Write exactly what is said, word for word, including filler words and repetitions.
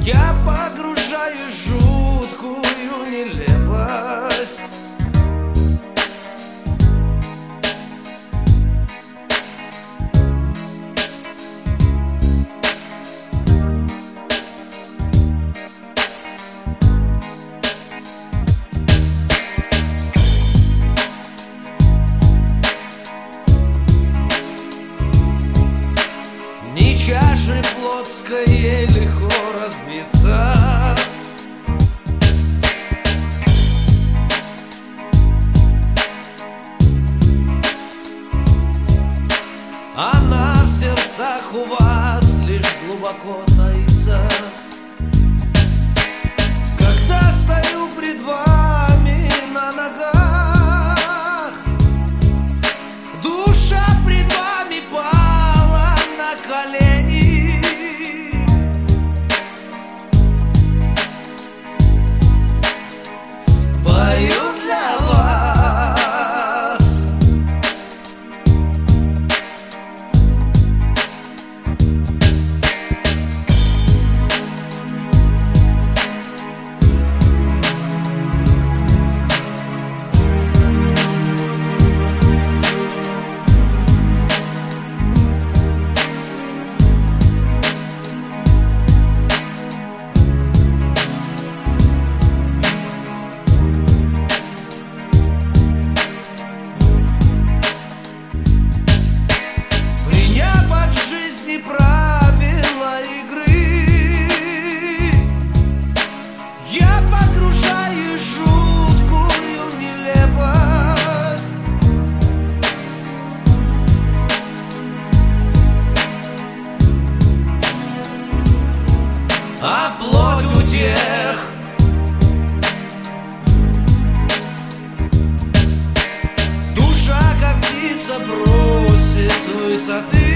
Я погружаюсь в жуткую нелепость. Ни чаши плотской легко разбиться, она в сердцах у вас лишь глубоко таится. Когда стою пред вами на ногах, душа пред вами пала на колени. Пою для вас. Правила игры я погружаюсь в жуткую нелепость. А плоть у тех душа, как птица, бросит высоты.